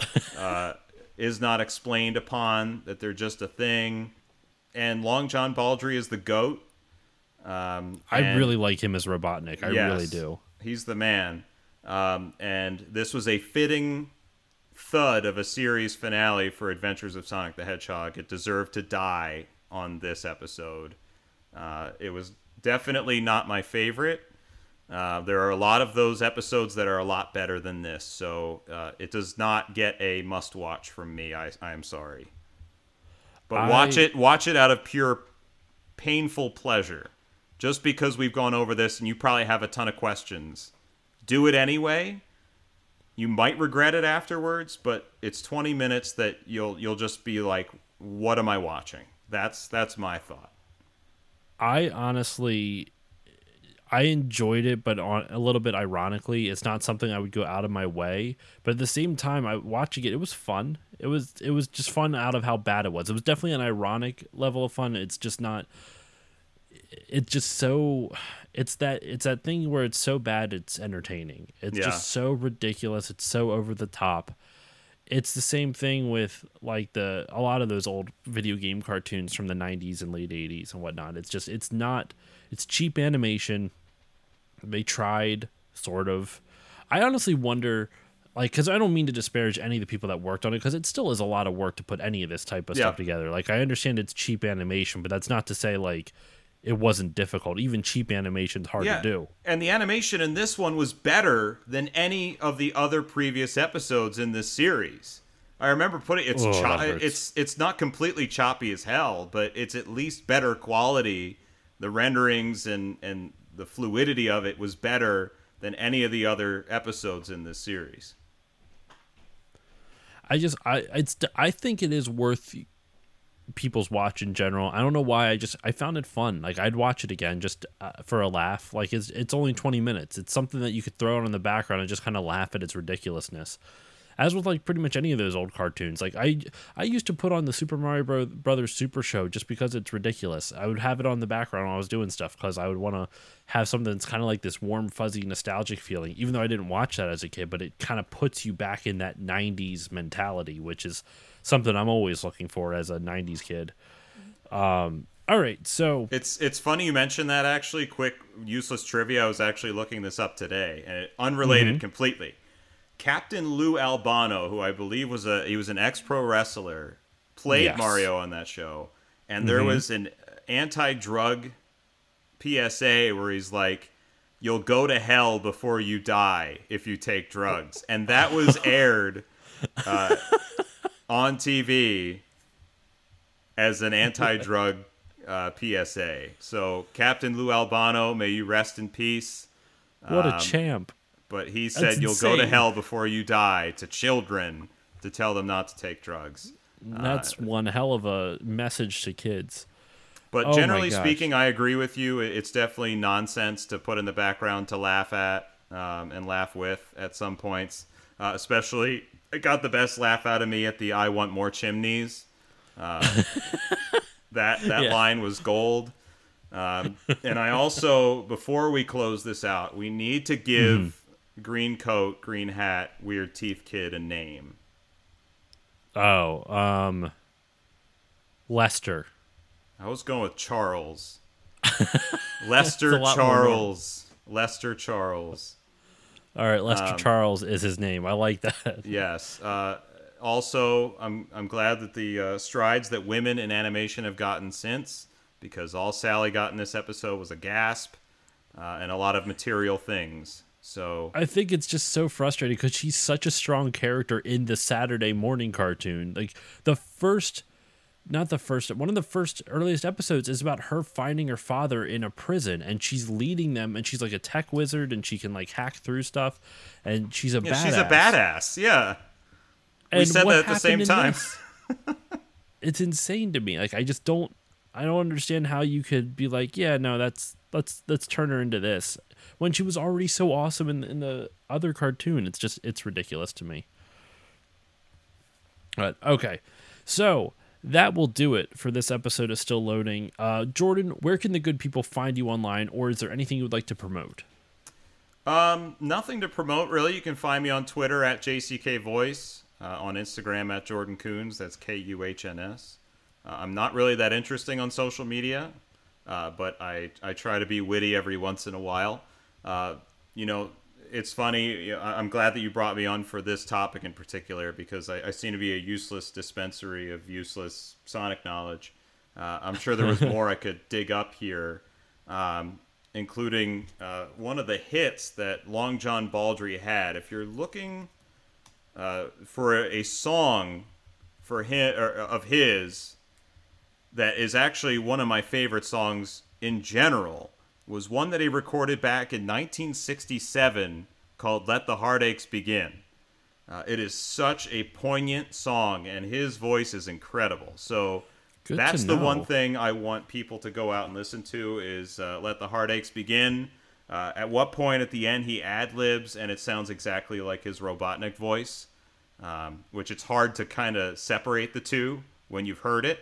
is not explained upon, that they're just a thing. And Long John Baldry is the GOAT. I really like him as Robotnik. I really do. He's the man. And this was a fitting thud of a series finale for Adventures of Sonic the Hedgehog. It deserved to die on this episode. It was definitely not my favorite. There are a lot of those episodes that are a lot better than this, so it does not get a must-watch from me. I am sorry. But watch it out of pure painful pleasure. Just because we've gone over this and you probably have a ton of questions. Do it anyway. You might regret it afterwards, but it's 20 minutes that you'll just be like, what am I watching? That's my thought. I honestly, I enjoyed it, but a little bit ironically, it's not something I would go out of my way. But at the same time, watching it was fun. It was just fun out of how bad it was. It was definitely an ironic level of fun. It's just not. It's just so. It's that thing where it's so bad it's entertaining. It's just so ridiculous. It's so over the top. It's the same thing with like a lot of those old video game cartoons from the 90s and late 80s and whatnot. It's cheap animation. They tried, sort of. I honestly wonder, like, because I don't mean to disparage any of the people that worked on it, because it still is a lot of work to put any of this type of stuff together. Like, I understand it's cheap animation, but that's not to say, like, it wasn't difficult. Even cheap animation's hard to do. And the animation in this one was better than any of the other previous episodes in this series. I remember putting it's not completely choppy as hell, but it's at least better quality. The renderings and the fluidity of it was better than any of the other episodes in this series. I think it is worth people's watch in general. I don't know why. I found it fun. Like, I'd watch it again just for a laugh. Like, it's only 20 minutes. It's something that you could throw on in the background and just kind of laugh at its ridiculousness. As with like pretty much any of those old cartoons. Like I used to put on the Super Mario Brothers Super Show just because it's ridiculous. I would have it on the background when I was doing stuff because I would want to have something that's kind of like this warm, fuzzy, nostalgic feeling. Even though I didn't watch that as a kid, but it kind of puts you back in that 90s mentality, which is something I'm always looking for as a 90s kid. All right, so it's funny you mentioned that. Actually, quick useless trivia. I was actually looking this up today, and unrelated completely. Captain Lou Albano, who I believe was an ex-pro wrestler, played Mario on that show, and there was an anti-drug PSA where he's like, "You'll go to hell before you die if you take drugs," and that was aired on TV as an anti-drug PSA. So Captain Lou Albano, may you rest in peace. What a champ. But he said, That's "You'll insane. go to hell before you die," to children to tell them not to take drugs. That's one hell of a message to kids. But Oh my generally gosh. speaking, I agree with you. It's definitely nonsense to put in the background to laugh at and laugh with at some points. Especially, it got the best laugh out of me at the "I want more chimneys." That Yeah. line was gold. And I also, before we close this out, we need to give Green Coat, Green Hat, Weird Teeth Kid a name. Oh, Lester. I was going with Charles. That's a Lester lot more Charles. Lester Charles. All right, Lester Charles is his name. I like that. Yes. Also, I'm glad that the strides that women in animation have gotten since, because all Sally got in this episode was a gasp and a lot of material things. So I think it's just so frustrating because she's such a strong character in the Saturday morning cartoon. Like one of the first earliest episodes is about her finding her father in a prison, and she's leading them, and she's like a tech wizard, and she can like hack through stuff, and she's a badass. she's a badass. Yeah. We And said what that at the same happened in time. this? It's insane to me. Like I don't understand how you could be like, yeah, no, let's turn her into this when she was already so awesome in the other cartoon. It's ridiculous to me. But okay, so that will do it for this episode of Still Loading. Jordan, where can the good people find you online, or is there anything you would like to promote? Nothing to promote, really. You can find me on Twitter at JCKVoice, on Instagram at Jordan Coons. That's Kuhns. I'm not really that interesting on social media, but I try to be witty every once in a while. It's funny. I'm glad that you brought me on for this topic in particular, because I seem to be a useless dispensary of useless Sonic knowledge. I'm sure there was more I could dig up here, including one of the hits that Long John Baldry had. If you're looking for a song for of his that is actually one of my favorite songs in general, was one that he recorded back in 1967 called "Let the Heartaches Begin." It is such a poignant song, and his voice is incredible. So Good that's to the know. one thing I want people to go out and listen to is "Let the Heartaches Begin." At what point at the end he ad-libs, and it sounds exactly like his Robotnik voice, which it's hard to kind of separate the two when you've heard it.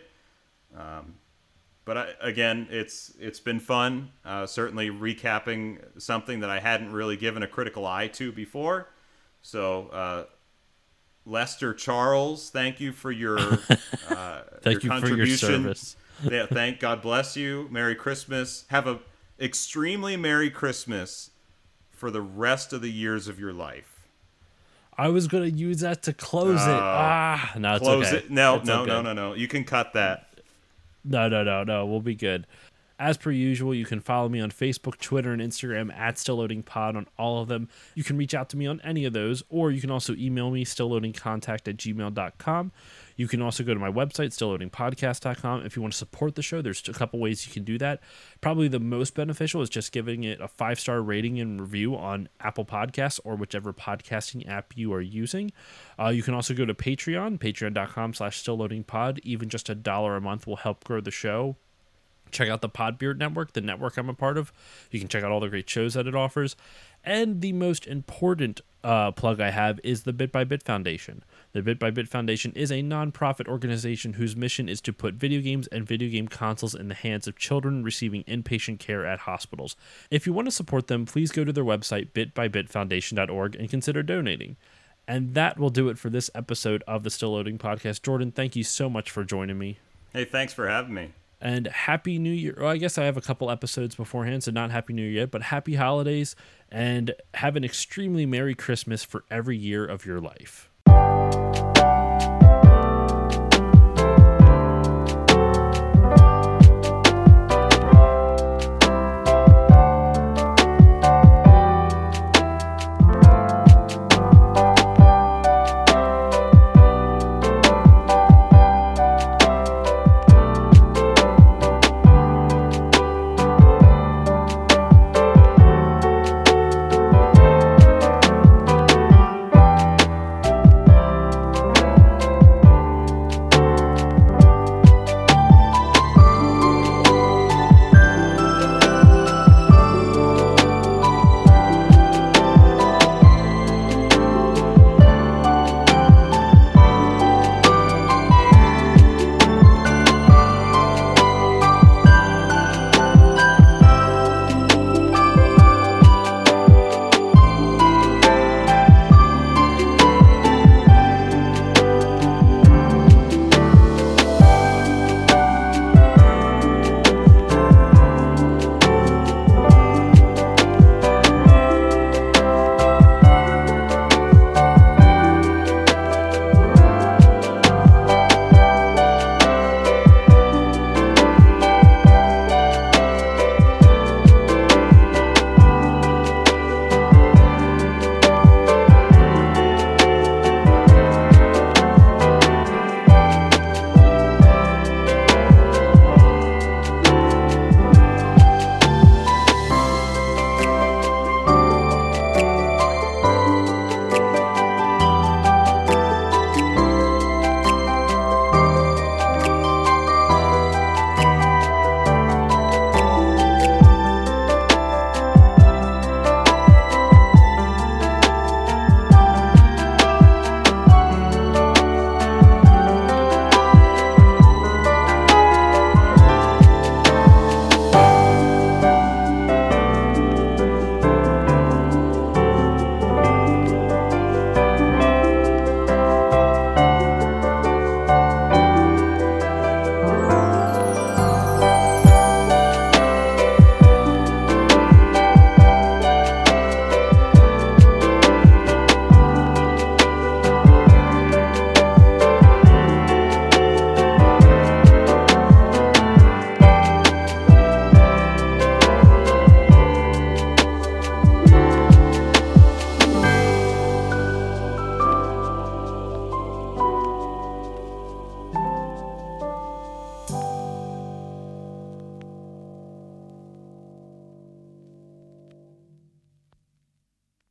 But again, it's been fun, certainly recapping something that I hadn't really given a critical eye to before. So, Lester Charles, thank you for your Thank you for your contribution. service. Yeah, God bless you. Merry Christmas. Have a extremely Merry Christmas for the rest of the years of your life. I was going to use that to close it. No, it's Close okay. it. No, It's no, okay. no, no, no. You can cut that. No. We'll be good. As per usual, you can follow me on Facebook, Twitter, and Instagram at StillLoadingPod on all of them. You can reach out to me on any of those, or you can also email me, stillloadingcontact@gmail.com. You can also go to my website, stillloadingpodcast.com. If you want to support the show, there's a couple ways you can do that. Probably the most beneficial is just giving it a 5-star rating and review on Apple Podcasts or whichever podcasting app you are using. You can also go to Patreon, patreon.com/stillloadingpod. Even just $1 a month will help grow the show. Check out the Podbeard Network, the network I'm a part of. You can check out all the great shows that it offers. And the most important plug I have is the Bit by Bit Foundation. The Bit by Bit Foundation is a non-profit organization whose mission is to put video games and video game consoles in the hands of children receiving inpatient care at hospitals. If you want to support them, please go to their website, bitbybitfoundation.org, and consider donating. And that will do it for this episode of the Still Loading Podcast. Jordan, thank you so much for joining me. Hey, thanks for having me. And Happy New Year. Well, I guess I have a couple episodes beforehand, so not Happy New Year yet, but Happy Holidays, and have an extremely Merry Christmas for every year of your life.